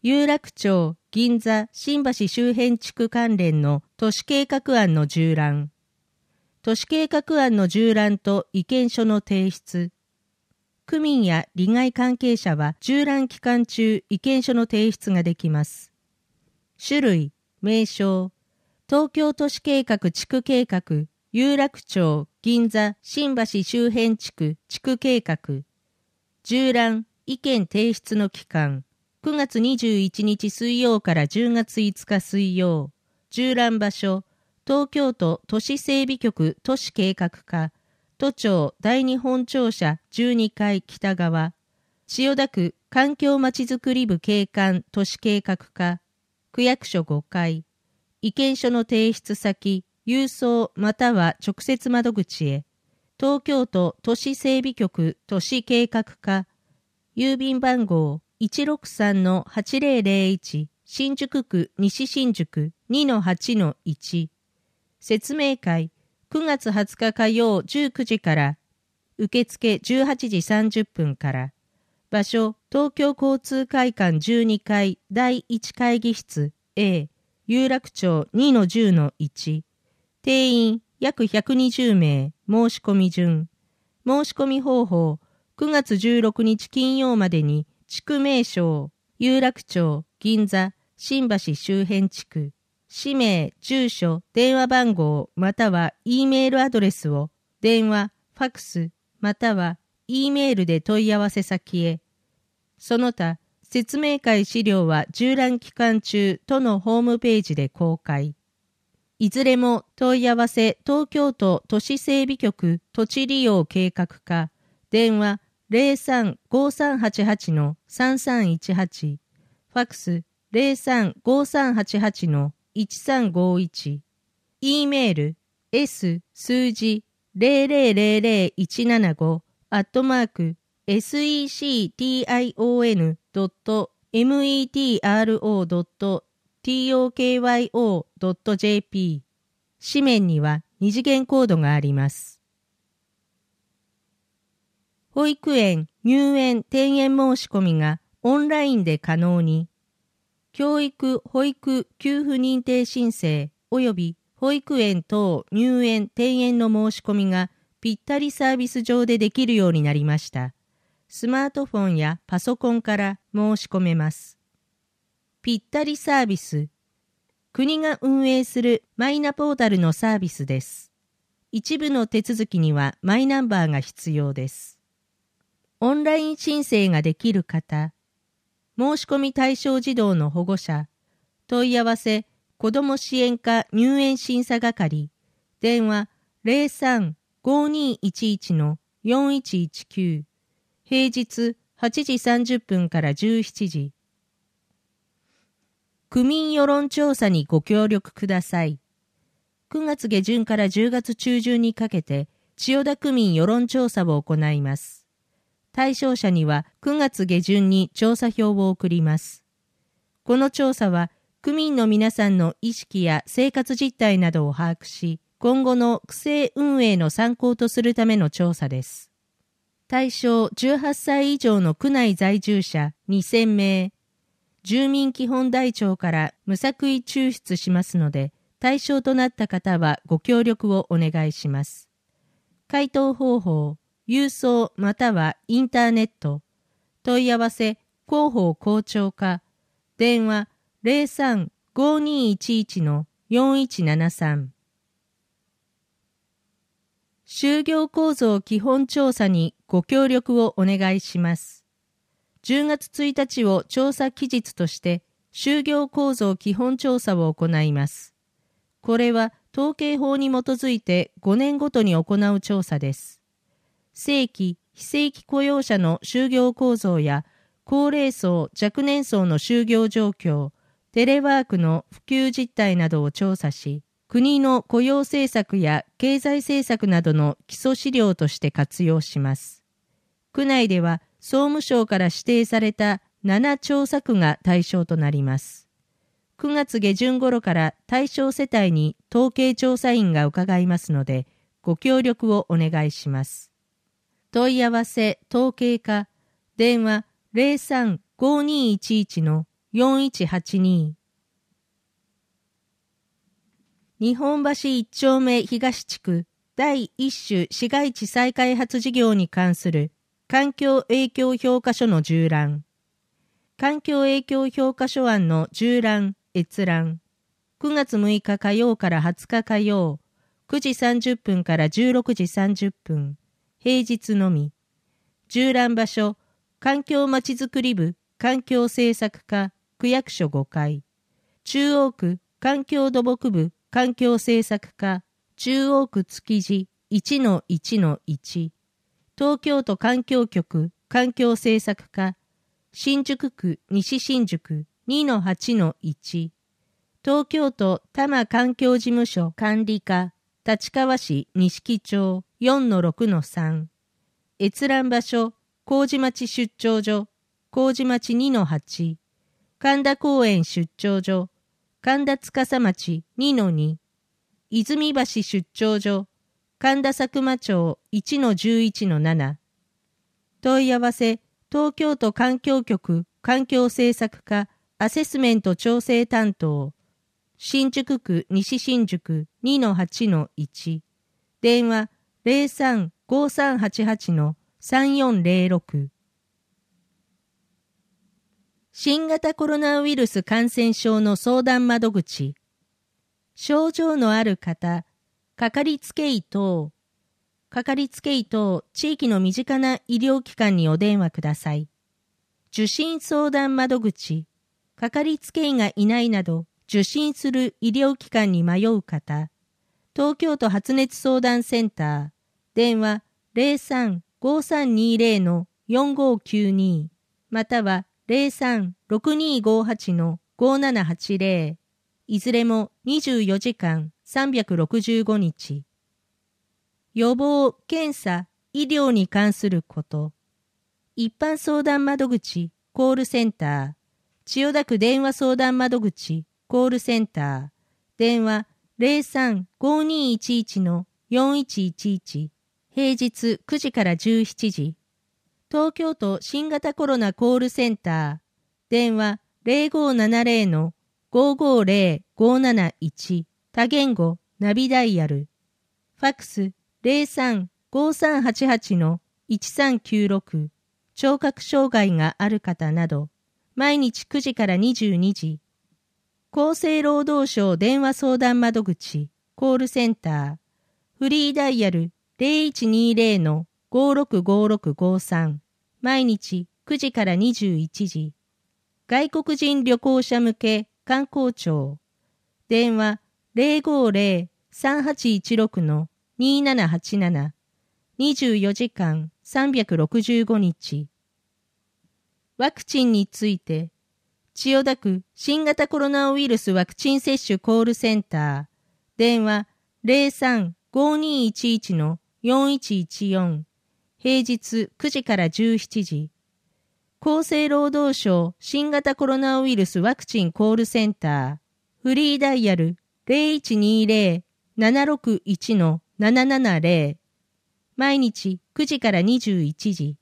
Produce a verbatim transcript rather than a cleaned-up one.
有楽町、銀座、新橋周辺地区関連の都市計画案の縦覧。都市計画案の縦覧と意見書の提出。区民や利害関係者は縦覧期間中意見書の提出ができます。種類、名称、東京都市計画地区計画、有楽町、銀座、新橋周辺地区地区計画。縦覧、意見提出の期間。くがつにじゅういちにち水曜からじゅうがついつか水曜。縦覧場所、東京都都市整備局都市計画課。都庁第二本庁舎じゅうにかい北側。千代田区環境まちづくり部景観都市計画課。区役所ごかい。意見書の提出先、郵送または直接窓口へ。東京都都市整備局都市計画課。郵便番号 いちろくさんのはちぜろぜろいち 新宿区西新宿 にのはちのいち。説明会くがつはつか火曜じゅうくじから受付じゅうはちじさんじゅっぷんから場所東京交通会館じゅうにかいだいいち会議室 A 有楽町 にのじゅうのいち。定員約ひゃくにじゅうめい。申し込み順。申し込み方法くがつじゅうろくにち金曜までに地区名称、有楽町、銀座、新橋周辺地区、氏名、住所、電話番号または E メールアドレスを電話、ファクスまたは E メールで問い合わせ先へ。その他、説明会資料は縦覧期間中都のホームページで公開。いずれも問い合わせ東京都都市整備局土地利用計画課電話 ゼロさん ごさんはちはち さんさんいちはち ファクス ゼロさん ごさんはちはち いちさんごいち E メール S 数字 ゼロゼロゼロゼロいちななご アットマーク セクション ドット メトロ ドット トクヨ ドット ジェーピー。 紙面には二次元コードがあります。保育園、入園、転園申し込みがオンラインで可能に。教育、保育、給付認定申請及び保育園等入園、転園の申し込みがぴったりサービス上でできるようになりました。スマートフォンやパソコンから申し込めます。ぴったりサービス。国が運営するマイナポータルのサービスです。一部の手続きにはマイナンバーが必要です。オンライン申請ができる方、申し込み対象児童の保護者、問い合わせ、子ども支援課入園審査係、電話 ゼロさん ごにいちいち よんいちいちきゅう、平日はちじさんじゅっぷんからじゅうしちじ。区民世論調査にご協力ください。くがつ下旬からじゅうがつ中旬にかけて、千代田区民世論調査を行います。対象者にはくがつ下旬に調査票を送ります。この調査は、区民の皆さんの意識や生活実態などを把握し、今後の区政運営の参考とするための調査です。対象じゅうはっさい以上の区内在住者にせんめい、住民基本台帳から無作為抽出しますので、対象となった方はご協力をお願いします。回答方法、郵送またはインターネット、問い合わせ広報校長課、電話 ゼロさん ごにいちいち よんいちななさん。就業構造基本調査にご協力をお願いします。じゅうがつついたちを調査期日として就業構造基本調査を行います。これは統計法に基づいてごねんごとに行う調査です。正規、非正規雇用者の就業構造や高齢層、若年層の就業状況、テレワークの普及実態などを調査し、国の雇用政策や経済政策などの基礎資料として活用します。区内では総務省から指定されたなな調査区が対象となります。くがつ下旬頃から対象世帯に統計調査員が伺いますので、ご協力をお願いします。問い合わせ統計課電話 ゼロさん ごにいちいち よよんいちはちに。日本橋一丁目東地区第一種市街地再開発事業に関する環境影響評価書の従覧。環境影響評価書案の従覧、閲覧。くがつむいか火曜からはつか火曜、くじさんじゅっぷんからじゅうろくじさんじゅっぷん、平日のみ。従覧場所、環境まちづくり部環境政策課区役所ごかい。中央区環境土木部環境政策課中央区築地 いちのいちのいち。東京都環境局環境政策課新宿区西新宿 にのはちのいち。東京都多摩環境事務所管理課立川市錦町 よんのろくのさん。閲覧場所麹町出張所麹町 にのはち。神田公園出張所神田司町 にのに。泉橋出張所神田佐久間町 いちのじゅういちのなな。問い合わせ東京都環境局環境政策課アセスメント調整担当新宿区西新宿 にのはちのいち。電話 ゼロさん ごさんはちはち さんよんゼロろく。新型コロナウイルス感染症の相談窓口。症状のある方、かかりつけ医等、かかりつけ医等、地域の身近な医療機関にお電話ください。受診相談窓口、かかりつけ医がいないなど、受診する医療機関に迷う方、東京都発熱相談センター、電話 ゼロさん ごさんにゼロ のよんごきゅうに、またはゼロさん ろくにごはち のごななはちゼロ、いずれもにじゅうよじかんさんびゃくろくじゅうごにち。予防、検査、医療に関すること。一般相談窓口、コールセンター。千代田区電話相談窓口、コールセンター。電話 ゼロさん ごにいちいち のよんいちいちいち。平日くじからじゅうしちじ。東京都新型コロナコールセンター。電話 ゼロごななゼロ のごごゼロ ごなないち。多言語、ナビダイヤル。ファックス ゼロさん ごさんはちはち のいちさんきゅうろく。聴覚障害がある方など。毎日くじからにじゅうにじ。厚生労働省電話相談窓口、コールセンター。フリーダイヤル ゼロいちにゼロ のごろくごろくごさん。毎日くじからにじゅういちじ。外国人旅行者向け観光庁。電話 ゼロごゼロ さんはちいちろく のにななはちなな。にじゅうよじかんさんびゃくろくじゅうごにち。ワクチンについて、千代田区新型コロナウイルスワクチン接種コールセンター。電話 ゼロさん ごにいちいち のよんいちいちよん。平日くじからじゅうしちじ。厚生労働省新型コロナウイルスワクチンコールセンター。フリーダイヤル ゼロいちにゼロ ななろくいち のななななゼロ。毎日くじからにじゅういちじ。